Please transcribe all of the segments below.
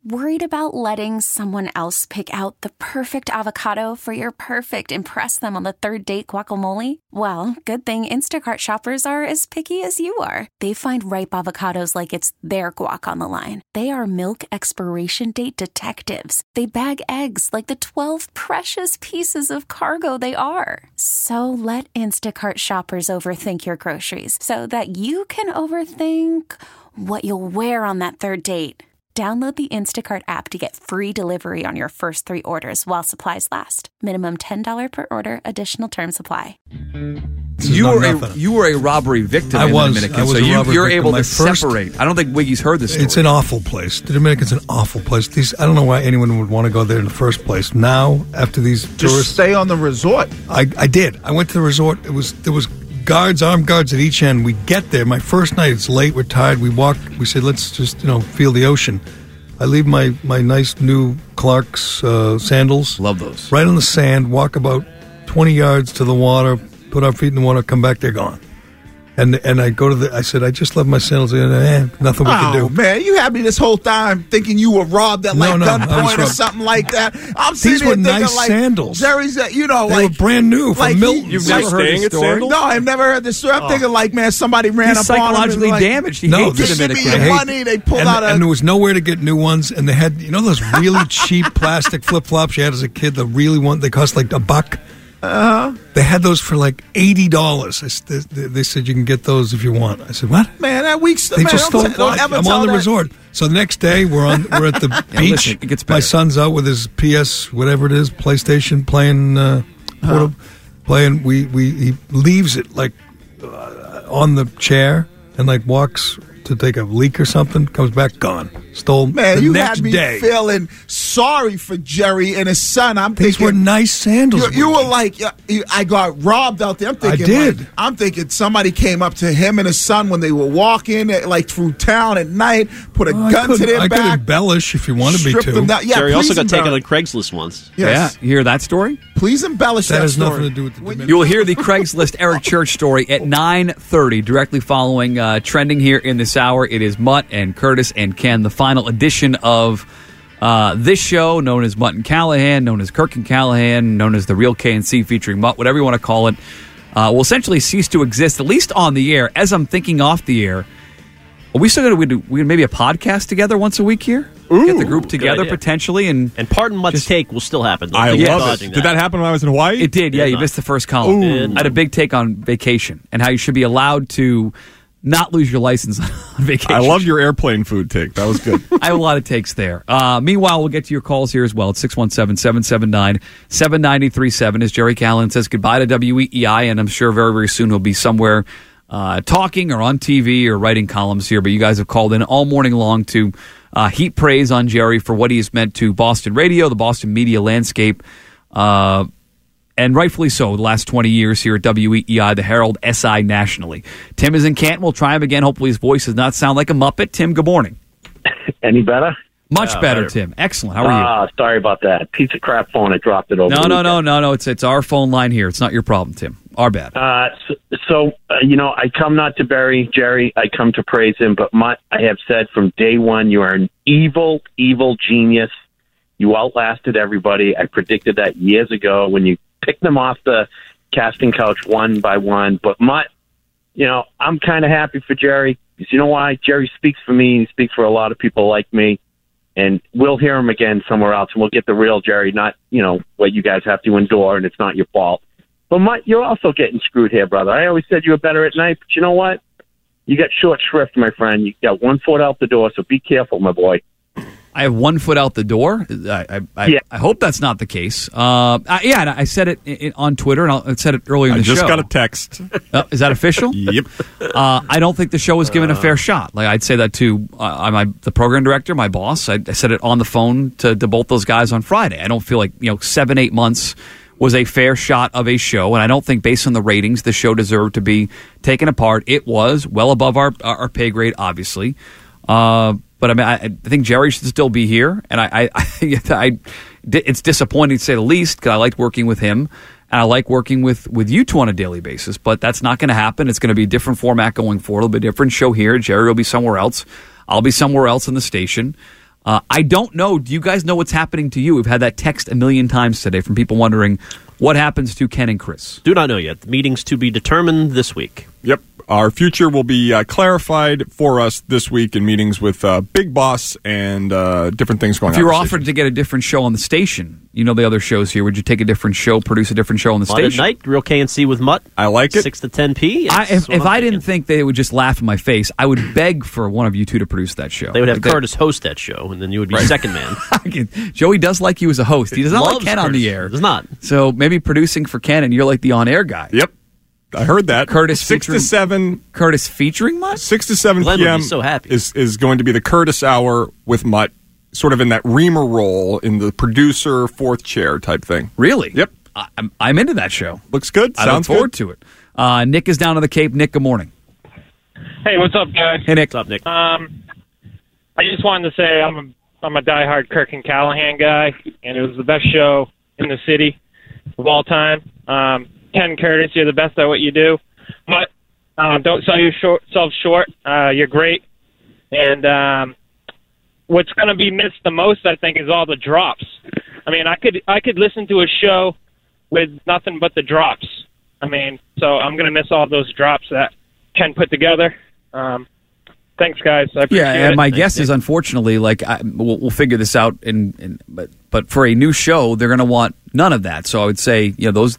Worried about letting someone else pick out the perfect avocado for your perfect impress them on the third date guacamole? Well, good thing Instacart shoppers are as picky as you are. They find ripe avocados like it's their guac on the line. They are milk expiration date detectives. They bag eggs like the 12 precious pieces of cargo they are. So let Instacart shoppers overthink your groceries so that you can overthink what you'll wear on that third date. Download the Instacart app to get free delivery on your first 3 orders while supplies last. Minimum $10 per order. Additional terms apply. You were a robbery victim in the Dominican, so you're able to separate. I don't think Wiggy's heard this story. It's an awful place. The Dominican's an awful place. I don't know why anyone would want to go there in the first place. Now, after these tourists... Just stay on the resort. I did. I went to the resort. There was armed guards at each end. We get there. My first night, it's late. We're tired. We walk. We said, let's just, feel the ocean. I leave my nice new Clark's sandals. Love those. Right on the sand. Walk about 20 yards to the water. Put our feet in the water. Come back. They're gone. And I go to I said, I just left my sandals in. Nothing we can do. Oh, man, you had me this whole time thinking you were robbed at gunpoint or something like that. I'm sitting These were there nice thinking, sandals. Jerry's, they were brand new from Milton. You've never heard this story? No, I've never heard this story. I'm thinking, man, somebody ran He's up on him. psychologically damaged. He hates the Dominican. Give me your money. They pulled out and there was nowhere to get new ones. And they had, those really cheap plastic flip-flops you had as a kid, the really one, they cost like $1. They had those for like $80. They said you can get those if you want. I said, what? Man, that week's they just stole. I'm on the resort. So the next day we're at the beach. Listen, it gets better. My son's out with his PS whatever it is PlayStation playing. He leaves it like on the chair and like walks to take a leak or something. Comes back gone. Stole. Man, the you next had me day. feeling sorry for Jerry and his son. These were nice sandals. You were like, I got robbed out there. I'm thinking, I did. I'm thinking somebody came up to him and his son when they were walking like through town at night, put a gun to their back. I could embellish if you wanted me to. Yeah, Jerry also got taken on Craigslist once. Yes. Yeah, you hear that story? Please embellish that has story. nothing to do with the Dominican. You will hear the Craigslist Eric Church story at 9:30, directly following trending here in this hour. It is Mutt and Curtis and Ken, the final edition of this show, known as Mutt and Callahan, known as Kirk and Callahan, known as The Real KNC featuring Mutt, whatever you want to call it, will essentially cease to exist, at least on the air. As I'm thinking off the air, are we still going to do maybe a podcast together once a week here? Ooh, get the group together potentially. And Pardon Mutt's take will still happen. I love it. Did that happen when I was in Hawaii? It did, yeah. You missed the first column. I had a big take on vacation and how you should be allowed to not lose your license on vacation. I love your airplane food take. That was good. I have a lot of takes there. Meanwhile, we'll get to your calls here as well at 617-779-7937 as Jerry Callahan says goodbye to WEEI, and I'm sure very, very soon he'll be somewhere talking or on TV or writing columns here. But you guys have called in all morning long to heap praise on Jerry for what he has meant to Boston radio, the Boston media landscape, and rightfully so, the last 20 years here at WEEI, the Herald, SI nationally. Tim is in Canton. We'll try him again. Hopefully his voice does not sound like a Muppet. Tim, good morning. Any better? Much better, Tim. Excellent. How are you? Sorry about that. Piece of crap phone. I dropped it over. No. It's our phone line here. It's not your problem, Tim. Our bad. I come not to bury Jerry. I come to praise him. But Mutt, I have said from day one, you are an evil, evil genius. You outlasted everybody. I predicted that years ago when you picked them off the casting couch one by one. But Mutt, I'm kind of happy for Jerry. Because you know why? Jerry speaks for me. He speaks for a lot of people like me. And we'll hear him again somewhere else. And we'll get the real Jerry, not, what you guys have to endure, and it's not your fault. But Mutt, you're also getting screwed here, brother. I always said you were better at night. But you know what? You got short shrift, my friend. You got 1 foot out the door, so be careful, my boy. I have 1 foot out the door. I hope that's not the case. And I said it on Twitter, and I said it earlier in the show. I just got a text. Is that official? Yep. I don't think the show was given a fair shot. Like I'd say that to the program director, my boss. I said it on the phone to both those guys on Friday. I don't feel like 7-8 months was a fair shot of a show, and I don't think based on the ratings the show deserved to be taken apart. It was well above our pay grade, obviously. But I mean, I think Jerry should still be here, and it's disappointing to say the least because I liked working with him, and I like working with you two on a daily basis. But that's not going to happen. It's going to be a different format going forward. It'll be a different show here. Jerry will be somewhere else. I'll be somewhere else in the station. I don't know. Do you guys know what's happening to you? We've had that text a million times today from people wondering what happens to Ken and Chris. Do not know yet. The meeting's to be determined this week. Yep. Our future will be clarified for us this week in meetings with Big Boss and different things going on. If you were offered to get a different show on the station, you know the other shows here, would you take a different show, produce a different show on the Monday station? night, Real KNC with Mutt. I like it. 6 to 10 p. If I didn't think they would just laugh in my face, I would beg for one of you two to produce that show. They would have Curtis host that show, and then you would be second man. Joey does like you as a host. He does not like Ken on the air. Does not. So maybe producing for Ken, and you're like the on-air guy. Yep. I heard that. Curtis 6 to 7. Curtis featuring Mutt? 6 to 7 Glenn p.m. would be so happy. is going to be the Curtis Hour with Mutt, sort of in that Reamer role, in the producer, fourth chair type thing. Really? Yep. I'm into that show. Looks good. I look Sounds forward good. to it. Nick is down on the Cape. Nick, good morning. Hey, what's up, guys? Hey, Nick. What's up, Nick? I just wanted to say I'm a diehard Kirk and Callahan guy, and it was the best show in the city of all time. Ken Curtis, you're the best at what you do, but don't sell yourself short. You're great, and what's going to be missed the most, I think, is all the drops. I mean, I could listen to a show with nothing but the drops. I mean, so I'm going to miss all those drops that Ken put together. Thanks, guys. I appreciate it. And my guess is, unfortunately, we'll figure this out. But for a new show, they're going to want none of that. So I would say,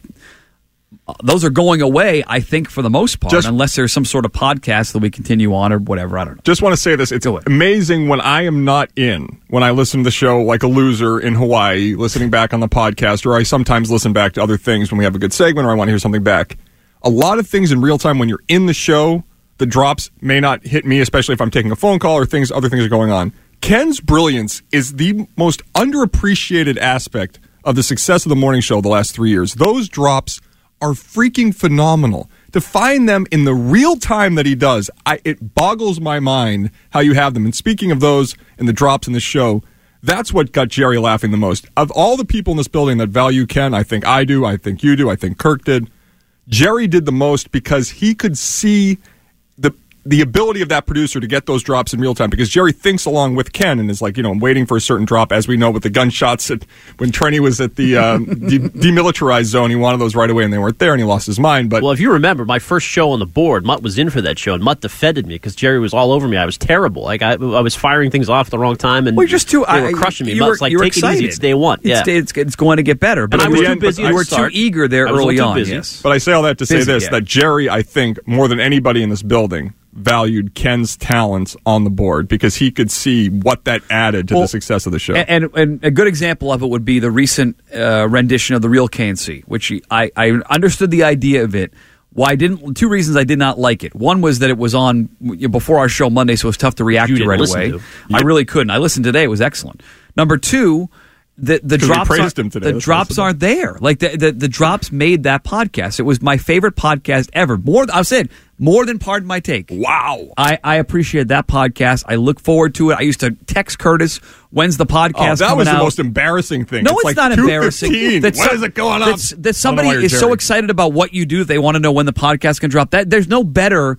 those are going away, I think, for the most part, unless there's some sort of podcast that we continue on or whatever. I don't know. Just want to say this. It's amazing when I am not when I listen to the show like a loser in Hawaii, listening back on the podcast, or I sometimes listen back to other things when we have a good segment or I want to hear something back. A lot of things in real time when you're in the show, the drops may not hit me, especially if I'm taking a phone call or other things are going on. Ken's brilliance is the most underappreciated aspect of the success of the morning show the last 3 years. Those drops are freaking phenomenal. To find them in the real time that he does, it boggles my mind how you have them. And speaking of those and the drops in the show, that's what got Jerry laughing the most. Of all the people in this building that value Ken, I think I do, I think you do, I think Kirk did, Jerry did the most because he could see the ability of that producer to get those drops in real time, because Jerry thinks along with Ken and is like, waiting for a certain drop, as we know with the gunshots when Trenny was at the demilitarized zone. He wanted those right away and they weren't there and he lost his mind. But well, if you remember, my first show on the board, Mutt was in for that show, and Mutt defended me because Jerry was all over me. I was terrible. Like I was firing things off at the wrong time, and they were crushing me. Mutt's like, take it easy, it's day one. It's going to get better. But I was too busy. You were too eager there early on. Yes. But I say all that to say this, that Jerry, I think, more than anybody in this building, valued Ken's talents on the board because he could see what that added to the success of the show. And a good example of it would be the recent rendition of The Real KNC, which I understood the idea of it. Two reasons I did not like it. One was that it was on before our show Monday, so it was tough to react to right away. I really couldn't. I listened today. It was excellent. Number two, the drops aren't there. Like the drops made that podcast. It was my favorite podcast ever. More than Pardon My Take. Wow. I appreciate that podcast. I look forward to it. I used to text Curtis, when's the podcast coming out? That was the most embarrassing thing. No, it's not embarrassing. When is it going up? That somebody is so excited about what you do, they want to know when the podcast can drop. There's no better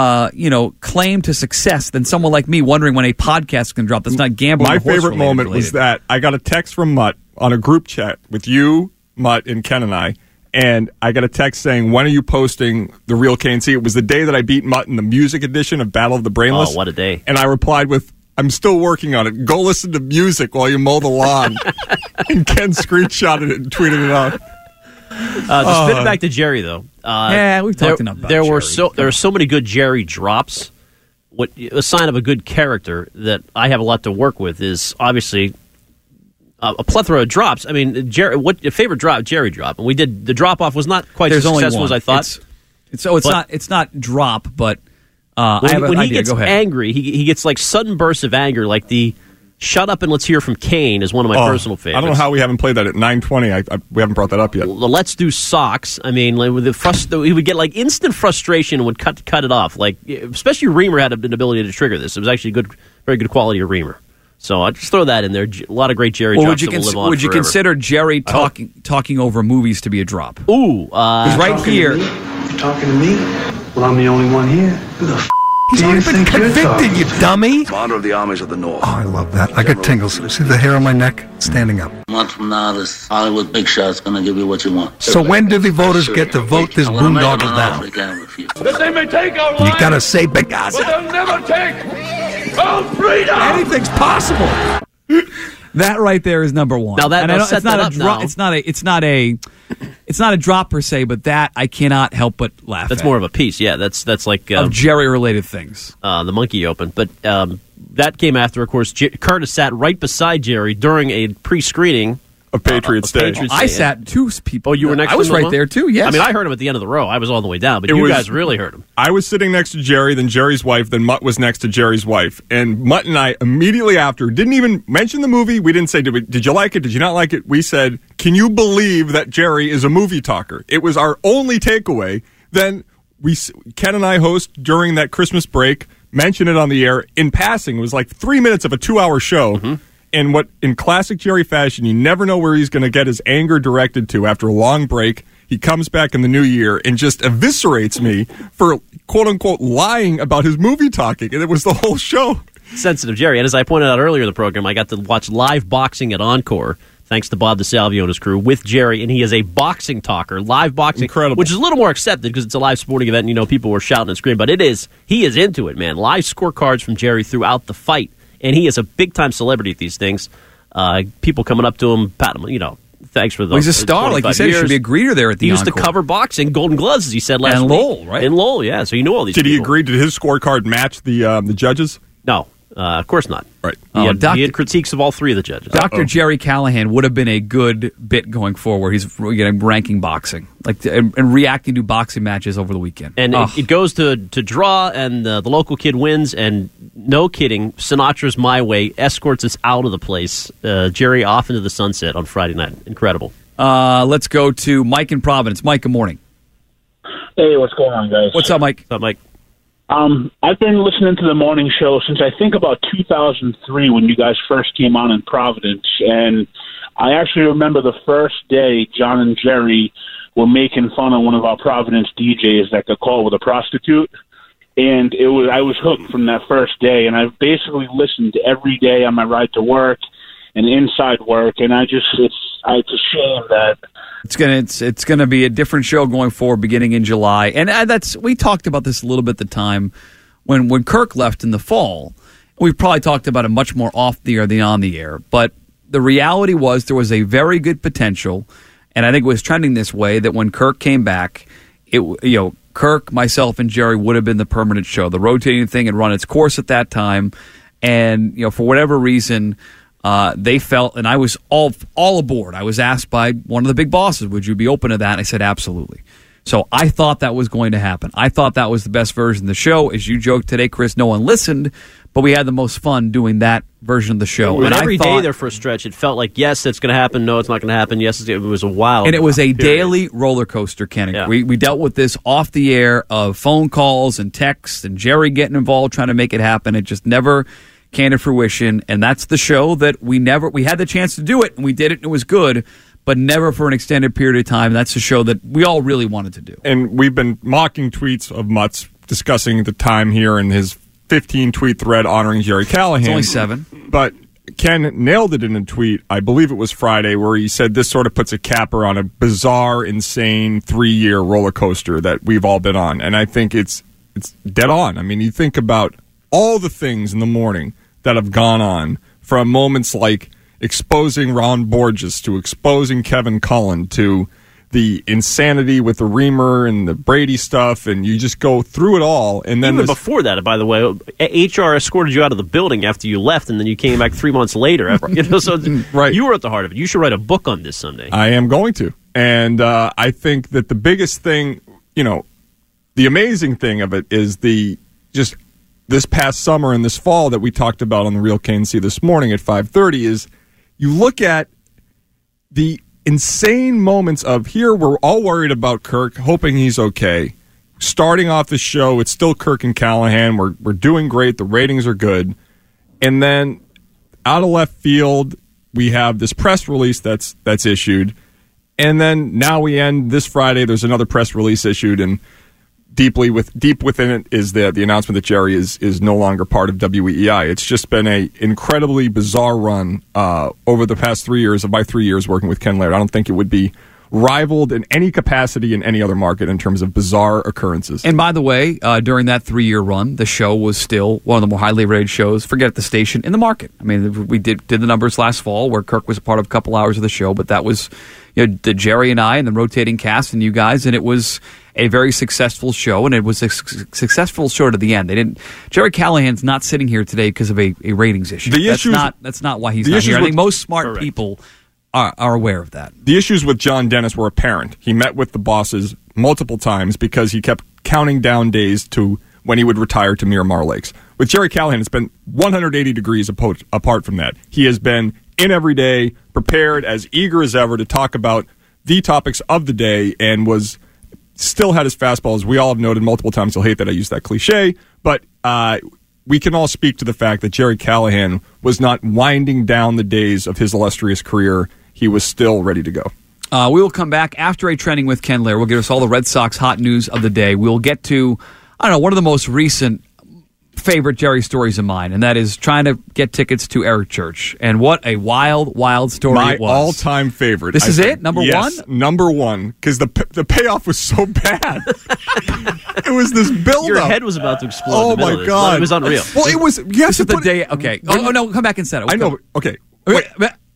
claim to success than someone like me wondering when a podcast can drop. That's not gambling. My favorite moment was that I got a text from Mutt on a group chat with you, Mutt, and Ken and I. And I got a text saying, when are you posting The Real KNC? It was the day that I beat Mutt in the music edition of Battle of the Brainless. Oh, what a day. And I replied with, I'm still working on it. Go listen to music while you mow the lawn. And Ken screenshotted it and tweeted it out. To spin it back to Jerry, though. We've talked enough about there Jerry. There are so many good Jerry drops. What a sign of a good character that I have a lot to work with is obviously a plethora of drops. I mean, Jerry, what your favorite drop? Jerry drop, and we did the drop off was not quite as successful as I thought. It's not drop, but I have an when idea. He gets Go ahead. angry, he gets like sudden bursts of anger, like the "Shut up and let's hear from Kane" is one of my personal favorites. I don't know how we haven't played that at 9:20. We haven't brought that up yet. The "Let's Do Socks." I mean, like, with he would get like instant frustration and would cut it off. Like, especially Reamer had an ability to trigger this. It was actually very good quality of Reamer. So I'll just throw that in there. A lot of great Jerry drops that will live on Would you forever. consider Jerry talking over movies to be a drop? Ooh. He's right here. You talking to me? Well, I'm the only one here. Who the He's already been convicted, you dummy. Commander of the armies of the North. Oh, I love that. I get tingles. See the hair on my neck standing up. A month from now, this Hollywood big shot's gonna give you what you want. So when do the voters get to vote this boondoggle down? That they may take our You lives, gotta say big ass. but they'll never take our freedom. Anything's possible. That right there is number one. Now that- And I now don't- set it's not that a up drop. now. It's not a drop per se, but that I cannot help but laugh. That's at. more of a piece. Yeah, that's like of Jerry related things. The Monkey Open. But that came after, of course, Curtis sat right beside Jerry during a pre-screening of Patriots Day. I sat two people. Oh, you were next I to was him right alone? there too. Yes. I mean, I heard him at the end of the row. I was all the way down, but It you was- guys really heard him. I was sitting next to Jerry, then Jerry's wife, then Mutt was next to Jerry's wife. And Mutt and I immediately after didn't even mention the movie. We didn't say, did you like it? Did you not like it? We said, can you believe that Jerry is a movie talker? It was our only takeaway. Then Ken and I host during that Christmas break, mention it on the air in passing. It was like 3 minutes of a 2-hour show. Mm-hmm. And what, in classic Jerry fashion, you never know where he's going to get his anger directed to after a long break. He comes back in the new year and just eviscerates me for, quote-unquote, lying about his movie talking. And it was the whole show. Sensitive Jerry. And as I pointed out earlier in the program, I got to watch live boxing at Encore, thanks to Bob DeSalvio and his crew, with Jerry, and he is a boxing talker, live boxing. Incredible. Which is a little more accepted because it's a live sporting event and, you know, people were shouting and screaming. But he is into it, man. Live scorecards from Jerry throughout the fight. And he is a big-time celebrity at these things. People coming up to him, pat him, you know, thanks for the Well, he's a star, like you said. He should be a greeter there at the He used Encore. to cover boxing, Golden Gloves, as he said last And week. Lowell, right? And Lowell, yeah. So you knew all these Did people. he agree? Did his scorecard match the judges? No, of course not. Right. He Doc- had critiques of all three of the judges. Dr. Jerry Callahan would have been a good bit going forward. He's ranking boxing, and reacting to boxing matches over the weekend. And it goes to draw, and the local kid wins, and no kidding, Sinatra's My Way escorts us out of the place. Jerry off into the sunset on Friday night. Incredible. Let's go to Mike in Providence. Mike, good morning. Hey, what's going on, guys? What's up, Mike? What's up, Mike? I've been listening to the morning show since I think about 2003 when you guys first came on in Providence, and I actually remember the first day John and Jerry were making fun of one of our Providence DJs that could call with a prostitute, and I was hooked from that first day, and I've basically listened every day on my ride to work and inside work, and it's a shame that It's gonna be a different show going forward, beginning in July, and we talked about this a little bit at the time when Kirk left in the fall. We probably talked about it much more off the air than on the air, but the reality was there was a very good potential, and I think it was trending this way that when Kirk came back, Kirk, myself, and Jerry would have been the permanent show. The rotating thing had run its course at that time, and for whatever reason. They felt, and I was all aboard. I was asked by one of the big bosses, would you be open to that? And I said, absolutely. So I thought that was going to happen. I thought that was the best version of the show. As you joked today, Chris, no one listened, but we had the most fun doing that version of the show. And every day there for a stretch, it felt like, yes, it's going to happen. No, it's not going to happen. Yes, it was a wild. And it was a period. daily roller coaster, Kenny. Yeah. We dealt with this off the air of phone calls and texts and Jerry getting involved trying to make it happen. It just never came to fruition, and that's the show that we had the chance to do it, and we did it, and it was good, but never for an extended period of time. That's the show that we all really wanted to do. And we've been mocking tweets of Mutt's discussing the time here in his 15-tweet thread honoring Jerry Callahan. It's only 7. But Ken nailed it in a tweet, I believe it was Friday, where he said this sort of puts a capper on a bizarre, insane 3-year roller coaster that we've all been on. And I think it's dead on. I mean, you think about all the things in the morning that have gone on, from moments like exposing Ron Borges to exposing Kevin Cullen to the insanity with the Reamer and the Brady stuff, and you just go through it all. And then even before that, by the way, HR escorted you out of the building after you left, and then you came back 3 months later. So right. You were at the heart of it. You should write a book on this someday. I am going to. And I think that the biggest thing, the amazing thing of it is this past summer and this fall that we talked about on the Real KNC this morning at 5:30 is you look at the insane moments of here we're all worried about Kirk, hoping he's okay. Starting off the show, it's still Kirk and Callahan. We're doing great. The ratings are good. And then out of left field, we have this press release that's issued. And then now we end this Friday. There's another press release issued, and deep within it is the announcement that Jerry is no longer part of WEEI. It's just been a incredibly bizarre run over the past 3 years of my 3 years working with Ken Laird. I don't think it would be rivaled in any capacity in any other market in terms of bizarre occurrences. And by the way, during that 3-year run, the show was still one of the more highly rated shows, forget the station, in the market. I mean, we did the numbers last fall where Kirk was a part of a couple hours of the show, but that was the Jerry and I and the rotating cast and you guys, and it was a very successful show, and it was a successful show to the end. Jerry Callahan's not sitting here today because of a ratings issue. That's not why he's not here. I think most smart people are aware of that. The issues with John Dennis were apparent. He met with the bosses multiple times because he kept counting down days to when he would retire to Miramar Lakes. With Jerry Callahan, it's been 180 degrees apart from that. He has been in every day, prepared, as eager as ever to talk about the topics of the day, and still had his fastball, as we all have noted multiple times. He'll hate that I use that cliche, but we can all speak to the fact that Jerry Callahan was not winding down the days of his illustrious career. He was still ready to go. We will come back after a trending with Ken Laird. We'll give us all the Red Sox hot news of the day. We'll get to, one of the most recent favorite Jerry stories of mine, and that is trying to get tickets to Eric Church. And what a wild, wild story it was. My all-time favorite. This is it? Number one? Number one, because the payoff was so bad. It was this build-up. Your head was about to explode. Oh, my God. It was unreal. Well, it was... This is the day... Okay. Oh, no, come back and set it. I know. Okay. Wait.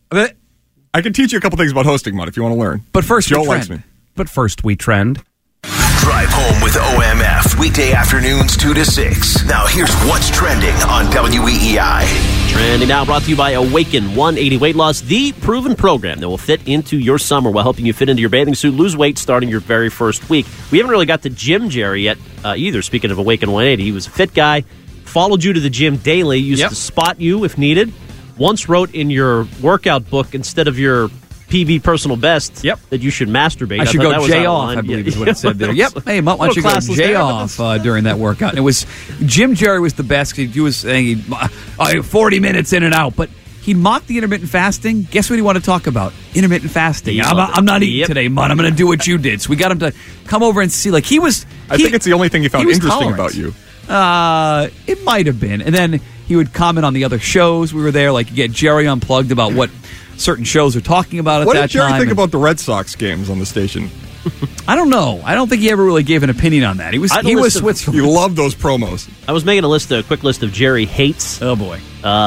I can teach you a couple things about hosting, Mud, if you want to learn. But first, Joe likes me. But first, we trend. Drive home with OMF, weekday afternoons 2 to 6. Now here's what's trending on WEEI. Trending now brought to you by Awaken 180 Weight Loss, the proven program that will fit into your summer while helping you fit into your bathing suit, lose weight starting your very first week. We haven't really got to Gym Jerry yet either, speaking of Awaken 180. He was a fit guy, followed you to the gym daily, used to spot you if needed, once wrote in your workout book instead of your PB personal best that you should masturbate. I should go J off, I believe is what it said there. Hey, why don't you go J off during that workout? And it was, Jim Jerry was the best. He was saying 40 minutes in and out, but he mocked the intermittent fasting. Guess what he wanted to talk about? Intermittent fasting. I'm not eating today, Mud. I'm going to do what you did. So we got him to come over and see. Like I think it's the only thing he found interesting about you. It might have been. And then he would comment on the other shows. We were there, like you get Jerry Unplugged about what certain shows are talking about at that time. What did Jerry think about the Red Sox games on the station? I don't know. I don't think he ever really gave an opinion on that. He was Switzerland. You love those promos. I was making a quick list of Jerry hates. Oh, boy.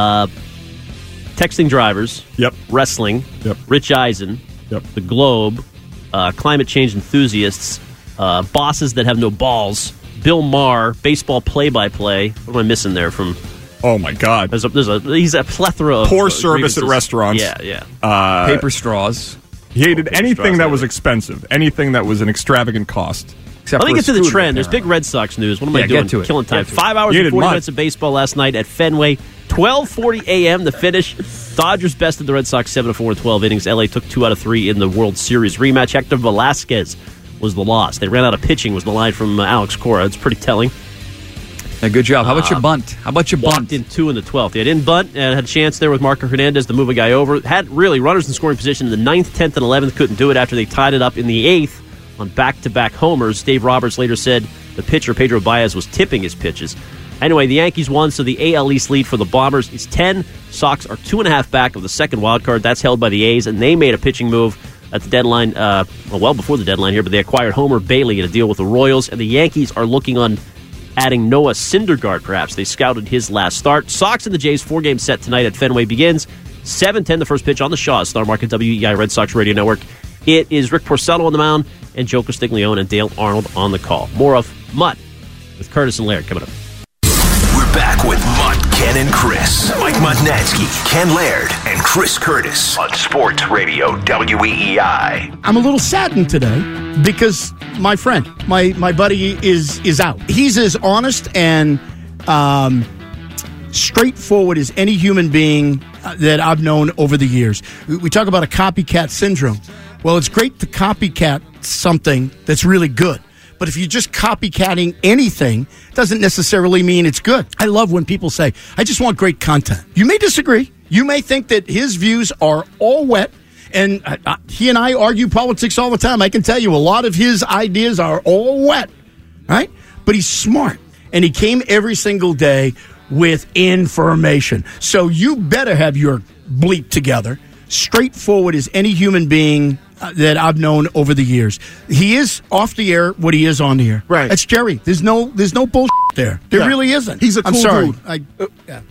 Texting drivers. Yep. Wrestling. Yep. Rich Eisen. Yep. The Globe. Climate change enthusiasts. Bosses that have no balls. Bill Maher. Baseball play-by-play. What am I missing there from... Oh, my God. He's a plethora of... Poor service at restaurants. Yeah. Paper straws. He hated anything that was expensive, anything that was an extravagant cost. Let me get to the trend. There's big Red Sox news. What am I doing? Killing time. 5 hours and 40 minutes of baseball last night at Fenway. 12:40 a.m. the finish. Dodgers bested the Red Sox 7-4 in 12 innings. LA took 2 out of 3 in the World Series rematch. Hector Velasquez was the loss. They ran out of pitching was the line from Alex Cora. It's pretty telling. Yeah, good job. How about your bunt? Walked in 2 in the 12th. They didn't bunt and had a chance there with Marco Hernandez to move a guy over. Had really runners in scoring position in the 9th, 10th, and 11th. Couldn't do it after they tied it up in the 8th on back-to-back homers. Dave Roberts later said the pitcher, Pedro Baez, was tipping his pitches. Anyway, the Yankees won, so the AL East lead for the Bombers is 10. Sox are 2.5 back of the second wild card. That's held by the A's, and they made a pitching move at the deadline, well before the deadline here, but they acquired Homer Bailey in a deal with the Royals, and the Yankees are looking on adding Noah Syndergaard, perhaps. They scouted his last start. Sox and the Jays 4-game set tonight at Fenway begins. 7:10 the first pitch on the Shaw, Star Market WEEI Red Sox Radio Network. It is Rick Porcello on the mound and Joe Castiglione and Dale Arnold on the call. More of Mutt with Curtis and Laird coming up. We're back with Mutt, Ken, and Chris. Mike Mutnansky, Ken Laird, and Chris Curtis on Sports Radio WEEI. I'm a little saddened today because my friend, my buddy is out. He's as honest and straightforward as any human being that I've known over the years. We talk about a copycat syndrome. Well, it's great to copycat something that's really good. But if you're just copycatting anything, doesn't necessarily mean it's good. I love when people say, I just want great content. You may disagree. You may think that his views are all wet. And he and I argue politics all the time. I can tell you a lot of his ideas are all wet, right? but he's smart. And he came every single day with information. So you better have your bleep together. Straightforward as any human being that I've known over the years. He is off the air what he is on the air. Right. That's Jerry. There's no bullshit there. There really isn't. He's a cool I'm sorry. dude.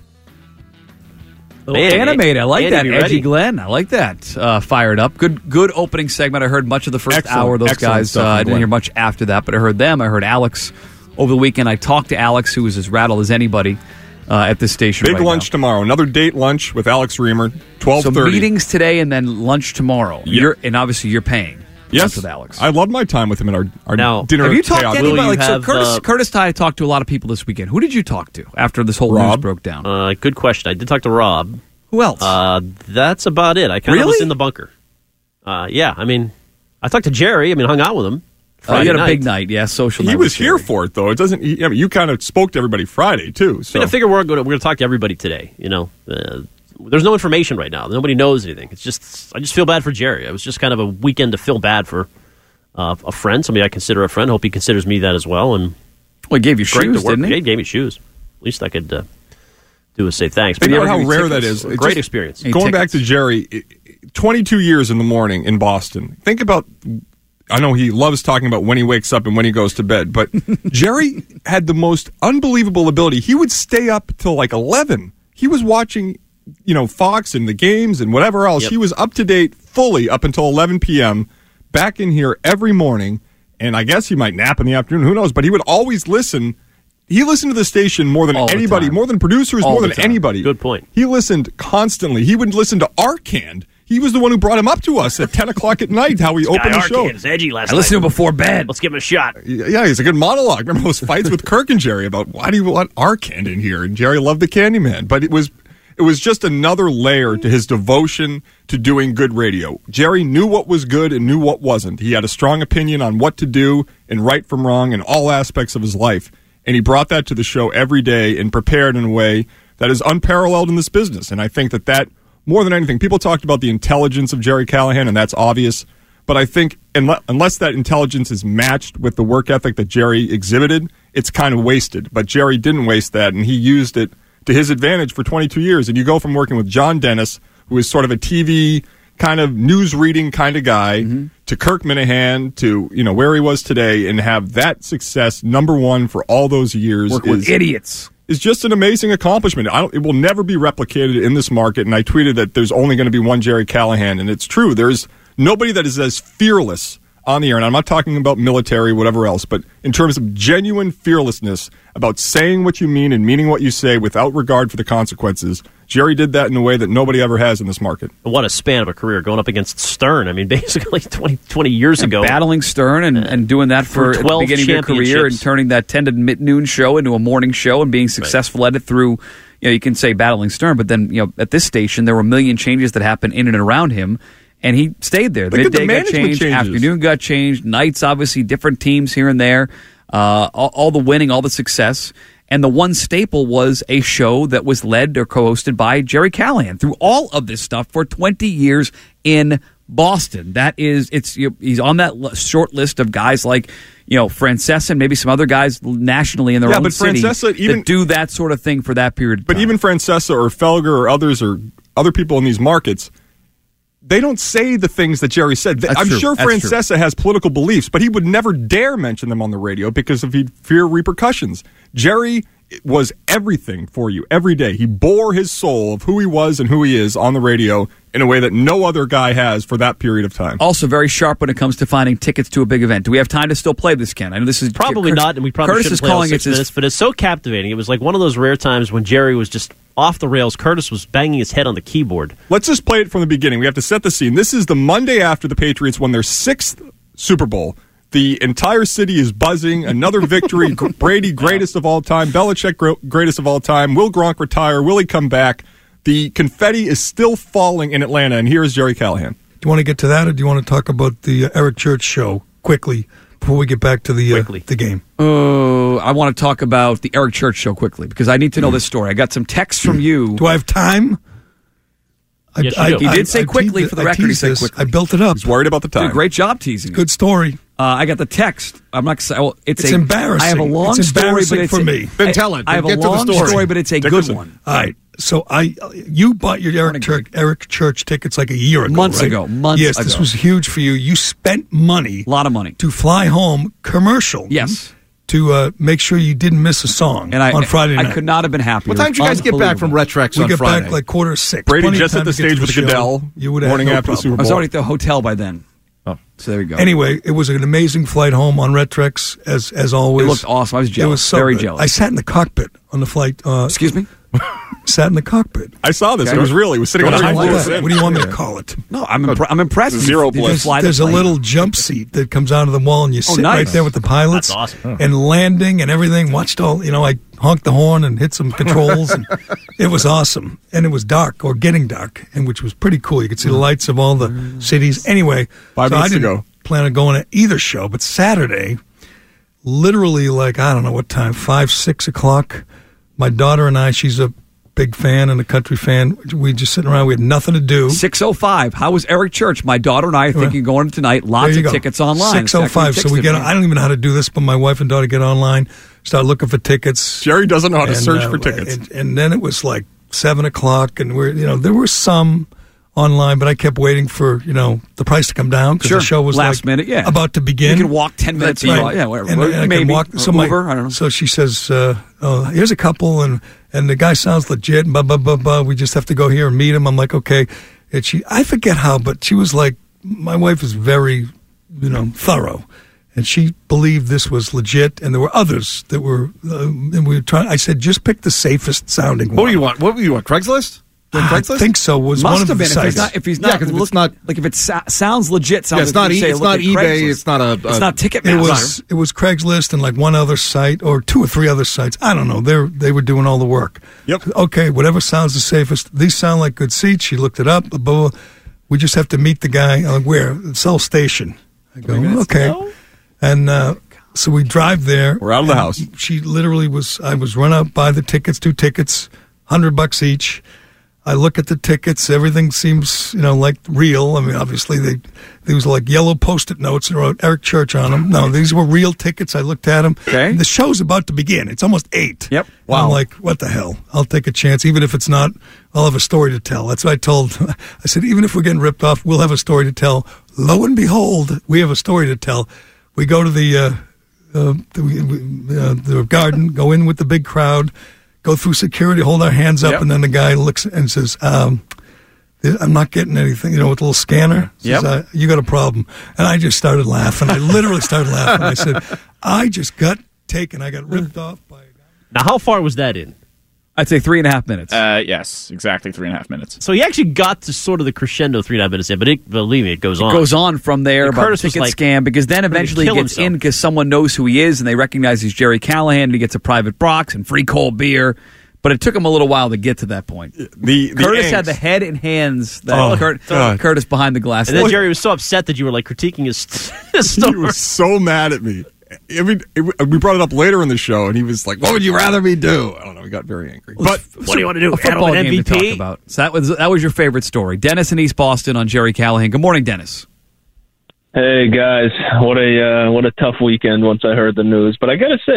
Animated. I like Andy, that. be Edgy ready. Glenn. I like that. Fired up. Good opening segment. I heard much of the first Excellent. hour of those Excellent guys. stuff, I didn't Glenn. hear much after that, but I heard them. I heard Alex over the weekend. I talked to Alex, who was as rattled as anybody at this station. Big right lunch now. tomorrow. Another date lunch with Alex Reamer. 12:30. So meetings today and then lunch tomorrow. Yep. And obviously you're paying. Yes, with Alex. I loved my time with him at our Now, dinner. Have you talked to chaos. anybody? Will you Like, so have, Curtis and I talked to a lot of people this weekend. Who did you talk to after this whole news Rob. broke down? Good question. I did talk to Rob. Who else? That's about it. I kind of Really? was in the bunker. Yeah, I mean, I talked to Jerry. I mean, hung out with him. You Friday had a night. big night, yeah. Social. He night was with here Jerry. for it, though. It doesn't. I mean, you kind of spoke to everybody Friday too. So I mean, I figure we're going to talk to everybody today. You know, there's no information right now. Nobody knows anything. It's just I just feel bad for Jerry. It was just kind of a weekend to feel bad for a friend, somebody I consider a friend. Hope he considers me that as well. And well, he gave you great to shoes, work. didn't he? Yeah, he gave me shoes. At least I could do is say thanks. Think But about yeah, how rare that tickets. is. It's Great just- experience. Going back to Jerry, 22 years in the morning in Boston. Think about. I know he loves talking about when he wakes up and when he goes to bed, but Jerry had the most unbelievable ability. He would stay up till like 11. He was watching, Fox and the games and whatever else. Yep. He was up to date fully up until 11 p.m. Back in here every morning, and I guess he might nap in the afternoon. Who knows? But he would always listen. He listened to the station more than All the anybody, time. more than producers, All more the than time. anybody. Good point. He listened constantly. He would listen to Arcand. He was the one who brought him up to us at 10 o'clock at night, how we opened the show. It's edgy last I listened to him before bed. Let's give him a shot. Yeah, he's a good monologue. Remember those fights with Kirk and Jerry about why do you want Arcand in here? And Jerry loved the Candyman. But it was just another layer to his devotion to doing good radio. Jerry knew what was good and knew what wasn't. He had a strong opinion on what to do and right from wrong in all aspects of his life. And he brought that to the show every day and prepared in a way that is unparalleled in this business. And I think that more than anything, people talked about the intelligence of Jerry Callahan, and that's obvious. But I think unless that intelligence is matched with the work ethic that Jerry exhibited, it's kind of wasted. But Jerry didn't waste that, and he used it to his advantage for 22 years. And you go from working with John Dennis, who is sort of a TV kind of news reading kind of guy, to Kirk Minahan, to where he was today, and have that success number one for all those years. Work with idiots. Is just an amazing accomplishment. It will never be replicated in this market, and I tweeted that there's only going to be one Jerry Callahan, and it's true. There's nobody that is as fearless on the air, and I'm not talking about military, whatever else, but in terms of genuine fearlessness about saying what you mean and meaning what you say without regard for the consequences. Jerry did that in a way that nobody ever has in this market. What a span of a career going up against Stern. I mean, basically 20 years ago. Battling Stern and doing that for at the 12 beginning of your career and championships. turning that 10 to noon show into a morning show and being successful at it through, you can say battling Stern, but then, at this station, there were a million changes that happened in and around him. And he stayed there. Look at the Midday got management changed, changes. afternoon got changed, nights, obviously, different teams here and there, all the winning, all the success. And the one staple was a show that was led or co-hosted by Jerry Callahan through all of this stuff for 20 years in Boston. He's on that short list of guys like, Francesa and maybe some other guys nationally in their own city that do that sort of thing for that period of time. But even Francesa or Felger or others or other people in these markets, they don't say the things that Jerry said. I'm sure Francesa has political beliefs, but he would never dare mention them on the radio because he'd fear repercussions. Jerry was everything for you every day. He bore his soul of who he was and who he is on the radio in a way that no other guy has for that period of time. Also very sharp when it comes to finding tickets to a big event. Do we have time to still play this, Ken? I know this is Probably not, and we probably Curtis shouldn't is play all calling 6 it minutes, but it's so captivating. It was like one of those rare times when Jerry was just off the rails. Curtis was banging his head on the keyboard. Let's just play it from the beginning. We have to set the scene. This is the Monday after the Patriots won their 6th Super Bowl. The entire city is buzzing. Another victory. Brady, greatest of all time. Belichick, greatest of all time. Will Gronk retire? Will he come back? The confetti is still falling in Atlanta, and here's Jerry Callahan. Do you want to get to that, or do you want to talk about the Eric Church show quickly before we get back to the game? I want to talk about the Eric Church show quickly because I need to know this story. I got some texts from you. Do I have time? Yes, you do. He did say quickly for the record. He said quickly. I built it up. He's worried about the time. Did a great job teasing it. Good story. I got the text. I'm not saying it's embarrassing. I have a long it's story, embarrassing but for me. Then tell it. I have Get a to the long story, but it's a Dickerson. good one. All right. So you bought your Eric Church tickets like a year ago, Months right? ago. Months yes, ago. this was huge for you. You spent money, A lot of money. to fly home commercial. Yes. To make sure you didn't miss a song And on Friday night. I could not have been happier. What time did you guys get back from Retrex We on got Friday? back like 5:45. Brady Plenty of just time at the to get stage to with the show. Goodell. You would have morning no after the problem. Super I was Bowl. already at the hotel by then. Oh. So there we go. Anyway, it was an amazing flight home on Retrex, as always. It looked awesome. I was jealous. It was so Very good. jealous. I sat in the cockpit on the flight. Excuse me? Sat in the cockpit. I saw this. Okay. It was real. He was sitting on What the do you want floor. that? What do you want me to call it? No, I'm impressed. Zero Did you bliss. fly the There's a plane? little jump seat that comes out of the wall, and you sit nice. right there with the pilots. That's awesome. And landing and everything. Watched all. I honked the horn and hit some controls, and it was awesome. And it was dark or getting dark, and which was pretty cool. You could see the lights of all the cities. Anyway, 5 so I minutes to didn't go. plan on going to either show, but Saturday, literally like I don't know what time, 5, 6 o'clock. My daughter and I. She's a big fan and a country fan. We just sitting around. We had nothing to do. 6:05. How was Eric Church? My daughter and I are thinking of going tonight. There Lots you of go. tickets online. 6:05. So we get. I don't even know how to do this, but my wife and daughter get online, start looking for tickets. Jerry doesn't know how to And, search for tickets. And then it was like 7 o'clock, and there were some online, but I kept waiting for the price to come down because Sure. the show was Last minute, yeah. about to begin. You can walk 10 minutes. That's right. Yeah, whatever. And I can Maybe. walk. So Uber, I don't know. So she says, "Here's a couple, and the guy sounds legit. Blah blah blah blah. We just have to go here and meet him." I'm like, "Okay." And I forget how, but she was like, my wife is very, thorough. And she believed this was legit, and there were others that were. And we were trying. I said, just pick the safest sounding one. What do you want? What do you want? Craigslist? I think so. Was Must one of have the been. sites. If he's not, because if it's not, like if it sounds legit, sounds yeah, it's like not. you say, It's look not at eBay. Craigslist. It's not a. It's not It Ticketmaster. was Craigslist and like one other site or 2 or 3 other sites. I don't know. They were doing all the work. Yep. Okay, whatever sounds the safest. These sound like good seats. She looked it up. Blah, blah, blah. We just have to meet the guy. I'm like, where? Seoul Station. I go, okay. And so we drive there. We're out of the house. She literally was. I was run out, buy the tickets, 2 tickets, $100 each. I look at the tickets. Everything seems, like real. I mean, obviously, there was like yellow Post-it notes that wrote Eric Church on them. No, these were real tickets. I looked at them. Okay. The show's about to begin. It's almost 8. Yep. Wow. I'm like, what the hell? I'll take a chance. Even if it's not, I'll have a story to tell. That's what I told. I said, even if we're getting ripped off, we'll have a story to tell. Lo and behold, we have a story to tell. We go to the garden, go in with the big crowd, go through security, hold our hands up, and then the guy looks and says, I'm not getting anything, with a little scanner. Says, you got a problem. And I just started laughing. I literally started laughing. I said, I just got taken. I got ripped off by a guy. Now, how far was that in? I'd say 3.5 minutes. Yes, exactly 3.5 minutes. So he actually got to sort of the crescendo 3.5 minutes in, but believe me, it goes on. It goes on from there And about the Curtis was ticket like, scam because then eventually he kill gets himself. in because someone knows who he is and they recognize he's Jerry Callahan and he gets a private box and free cold beer. But it took him a little while to get to that point. Curtis had the head and hands that Curtis behind the glass. And then Jerry was so upset that you were like critiquing his story. He was so mad at me. I mean, we brought it up later in the show, and he was like, "What would you rather me do?" I don't know. He got very angry. But what do you want to do? A football Add him game an to talk MVP? about. So that was your favorite story. Dennis in East Boston on Jerry Callahan. Good morning, Dennis. Hey guys, what a tough weekend once I heard the news. But I gotta say,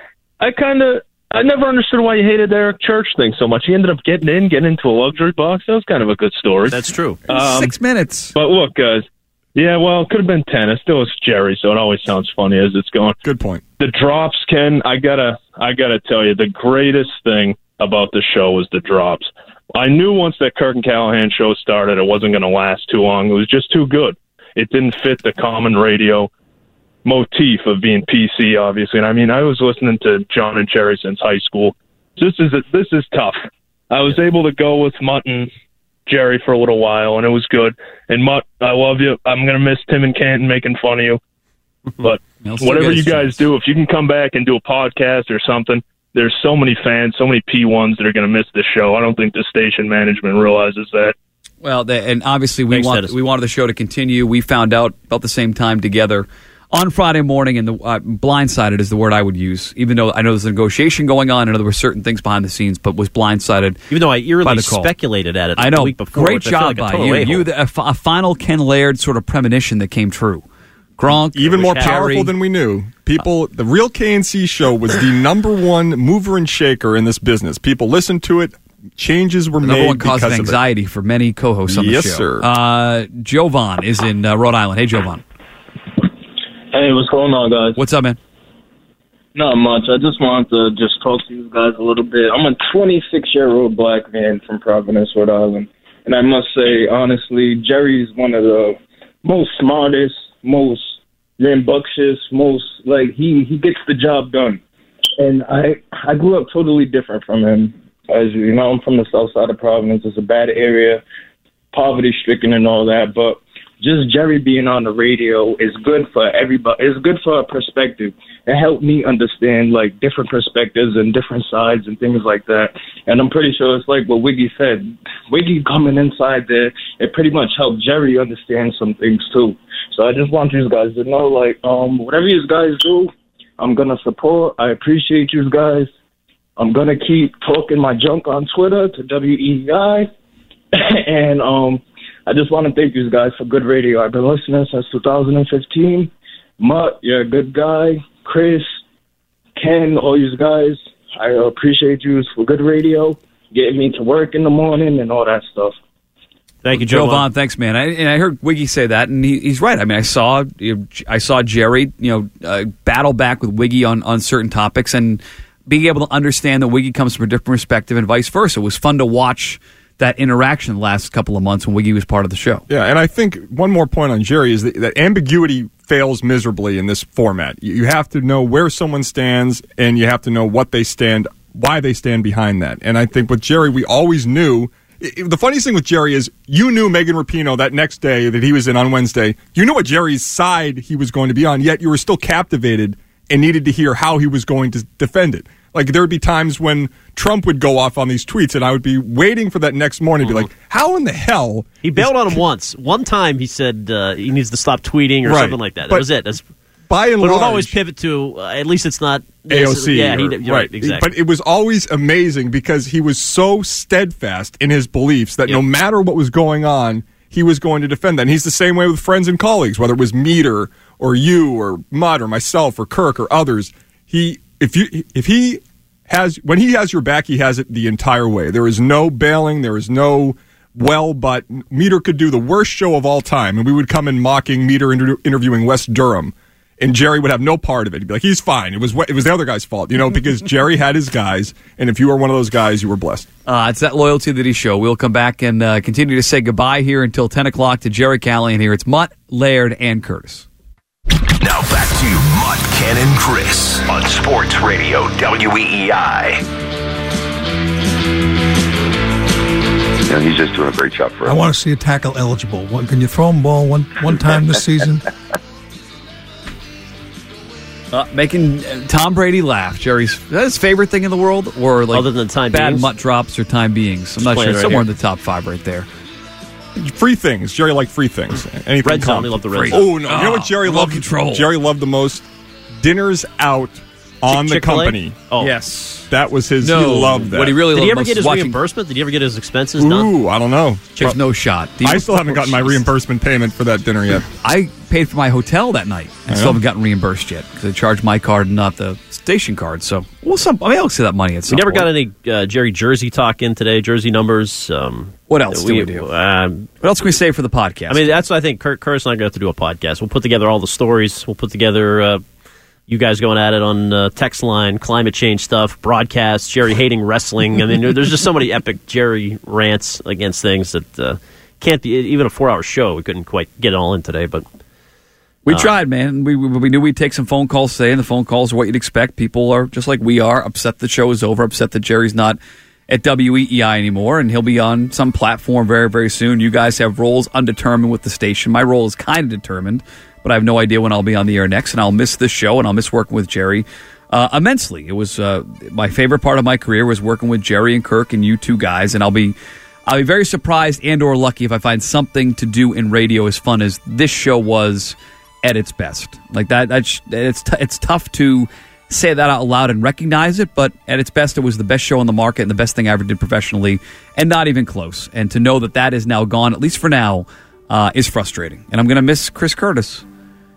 I never understood why you hated the Eric Church thing so much. He ended up getting into a luxury box. That was kind of a good story. That's true. 6 minutes. But look, guys. Yeah, well, it could have been 10. It still was Jerry, so it always sounds funny as it's going. Good point. The drops, Ken, I gotta tell you, the greatest thing about the show was the drops. I knew once that Kirk and Callahan show started, it wasn't going to last too long. It was just too good. It didn't fit the common radio motif of being PC, obviously. And I mean, I was listening to John and Jerry since high school. This is tough. I was able to go with Mutt and Jerry for a little while, and it was good. And Mutt, I love you. I'm going to miss Tim and Canton making fun of you. But whatever you guys do, if you can come back and do a podcast or something, there's so many fans, so many P1s that are going to miss this show. I don't think the station management realizes that. Well, and obviously we wanted the show to continue. We found out about the same time together on Friday morning, and the blindsided is the word I would use, even though I know there's a negotiation going on and there were certain things behind the scenes, but was blindsided. Even though I by eerily the call. speculated at it I know. the week before. Great which I feel job like a by total you. a-hole. A final Ken Laird sort of premonition that came true. Gronk, even more Harry. powerful than we knew. People, the real KNC show was the number one mover and shaker in this business. People listened to it. Changes were the number made one cause because of anxiety for many co-hosts on the Yes, show. sir. Jovan is in Rhode Island. Hey, Jovan. Hey, what's going on, guys? What's up, man? Not much. I just wanted to just talk to you guys a little bit. I'm a 26-year-old black man from Providence, Rhode Island. And I must say, honestly, Jerry's one of the most smartest, most rambunctious, most, like, he gets the job done. And I grew up totally different from him. As you know, I'm from the south side of Providence. It's a bad area, poverty-stricken and all that, but just Jerry being on the radio is good for everybody. It's good for a perspective. It helped me understand, like, different perspectives and different sides and things like that. And I'm pretty sure it's like what Wiggy said. Wiggy coming inside there, it pretty much helped Jerry understand some things, too. So I just want you guys to know, like, whatever you guys do, I'm going to support. I appreciate you guys. I'm going to keep talking my junk on Twitter to WEI. And I just want to thank you guys for good radio. I've been listening since 2015. Mutt, you're a good guy. Chris, Ken, all you guys, I appreciate you for good radio, getting me to work in the morning and all that stuff. Thank you, Jovan. Thanks, man. I heard Wiggy say that, and he's right. I mean, I saw Jerry, battle back with Wiggy on certain topics, and being able to understand that Wiggy comes from a different perspective, and vice versa. It was fun to watch that interaction the last couple of months when Wiggy was part of the show. Yeah, and I think one more point on Jerry is that ambiguity fails miserably in this format. You have to know where someone stands, and you have to know what they stand, why they stand behind that. And I think with Jerry, we always knew. The funniest thing with Jerry is you knew Megan Rapinoe that next day that he was in on Wednesday. You knew what Jerry's side he was going to be on, yet you were still captivated and needed to hear how he was going to defend it. Like, there would be times when Trump would go off on these tweets, and I would be waiting for that next morning to be like, how in the hell? He bailed on him once. One time he said he needs to stop tweeting or something like that. That was it. By and large, it would always pivot to, at least it's not AOC. Yeah, right, exactly. But it was always amazing because he was so steadfast in his beliefs that no matter what was going on, he was going to defend that. And he's the same way with friends and colleagues, whether it was Meter or you or Mudd or myself or Kirk or others. When he has your back, he has it the entire way. There is no bailing. There is no but Meter could do the worst show of all time, and we would come in mocking Meter interviewing Wes Durham, and Jerry would have no part of it. He'd be like, he's fine. It was the other guy's fault, because Jerry had his guys, and if you were one of those guys, you were blessed. It's that loyalty that he showed. We'll come back and continue to say goodbye here until 10 o'clock to Jerry Callahan here. It's Mutt, Laird, and Curtis. Now back to Mutt, Ken, and Chris on Sports Radio WEEI. He's just doing a great job for us. I want to see a tackle eligible. Can you throw him ball one time this season? Making Tom Brady laugh. Jerry's his favorite thing in the world, or like other than time bad beings? Mutt drops or time beings. I'm not sure. Somewhere in the top 5 right there. Free things. Jerry liked free things. Anything Red Zone. He loved the Red Zone. Oh, no. You know what Jerry loved? Control. Jerry loved the most? Dinners out on the Chick-fil-A? company. Oh. Yes. That was his. No. He loved that. What he really Did he loved ever most get his was watching. reimbursement? Did he ever get his expenses done? Ooh, I don't know. There's no shot. I still haven't gotten my reimbursement payment for that dinner yet. I paid for my hotel that night and still haven't gotten reimbursed yet because they charged my card and not the station card. So, I'll see that money at some We never point. got any Jerry jersey talk in today, jersey numbers. What else do we do? What else can we say for the podcast? I mean, that's what I think. Curtis and I are going to have to do a podcast. We'll put together all the stories. We'll put together you guys going at it on text line, climate change stuff, broadcasts, Jerry hating wrestling. I mean, there's just so many epic Jerry rants against things that can't be, even a 4-hour show, we couldn't quite get it all in today, but we tried, man. We knew we'd take some phone calls today, and the phone calls are what you'd expect. People are just like we are, upset the show is over, upset that Jerry's not at WEEI anymore, and he'll be on some platform very, very soon. You guys have roles undetermined with the station. My role is kind of determined, but I have no idea when I'll be on the air next, and I'll miss this show, and I'll miss working with Jerry immensely. It was my favorite part of my career was working with Jerry and Kirk and you two guys, and I'll be very surprised and or lucky if I find something to do in radio as fun as this show was at its best. Like that, it's tough to say that out loud and recognize it, but at its best, it was the best show on the market and the best thing I ever did professionally, and not even close. And to know that is now gone, at least for now, is frustrating. And I'm going to miss Chris Curtis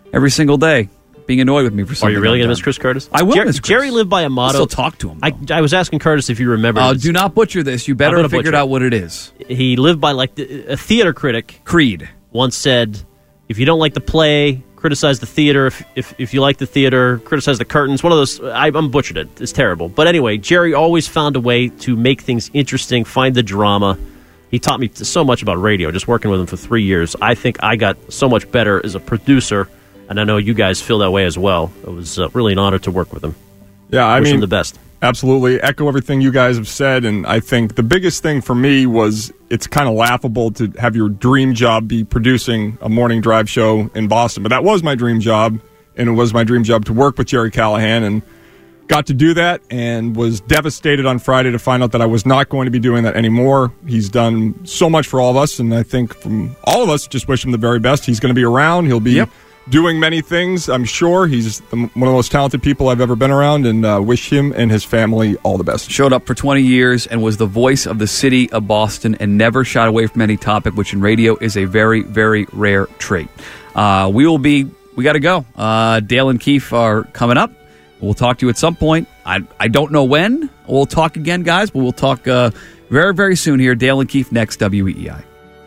every single day, being annoyed with me for something. Are you really I've going to done. miss Chris Curtis? I will miss Chris. Jerry lived by a motto. I'll still talk to him. I was asking Curtis if you remember. Do not butcher this. You better have figured out what it is. He lived by a theater critic. Creed once said, if you don't like the play, criticize the theater. If you like the theater, criticize the curtains. One of those. I'm butchered it. It's terrible. But anyway, Jerry always found a way to make things interesting, find the drama. He taught me so much about radio, just working with him for 3 years. I think I got so much better as a producer, and I know you guys feel that way as well. It was really an honor to work with him. Yeah, I Wish mean, him the best. Absolutely. Echo everything you guys have said, and I think the biggest thing for me was it's kind of laughable to have your dream job be producing a morning drive show in Boston. But that was my dream job, and it was my dream job to work with Jerry Callahan, and got to do that and was devastated on Friday to find out that I was not going to be doing that anymore. He's done so much for all of us, and I think from all of us, just wish him the very best. He's going to be around. He'll be doing many things, I'm sure. He's one of the most talented people I've ever been around, and wish him and his family all the best. Showed up for 20 years and was the voice of the city of Boston and never shied away from any topic, which in radio is a very, very rare trait. We got to go. Dale and Keefe are coming up. We'll talk to you at some point. I don't know when we'll talk again, guys, but we'll talk very, very soon here. Dale and Keefe next, WEEI.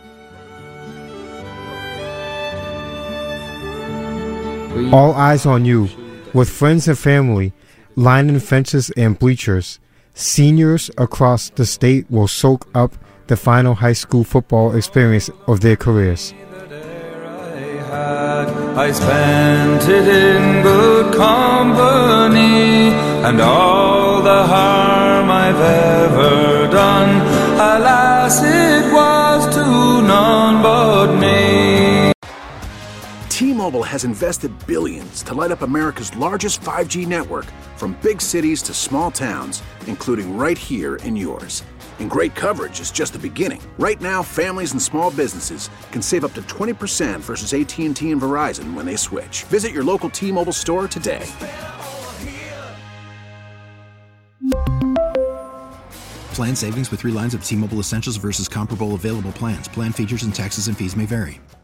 All eyes on you. With friends and family lining fences and bleachers, seniors across the state will soak up the final high school football experience of their careers. I spent it in good company, and all the harm I've ever done, alas, it was to none but me. T-Mobile has invested billions to light up America's largest 5G network, from big cities to small towns, including right here in yours. And great coverage is just the beginning. Right now, families and small businesses can save up to 20% versus AT&T and Verizon when they switch. Visit your local T-Mobile store today. Plan savings with 3 lines of T-Mobile Essentials versus comparable available plans. Plan features and taxes and fees may vary.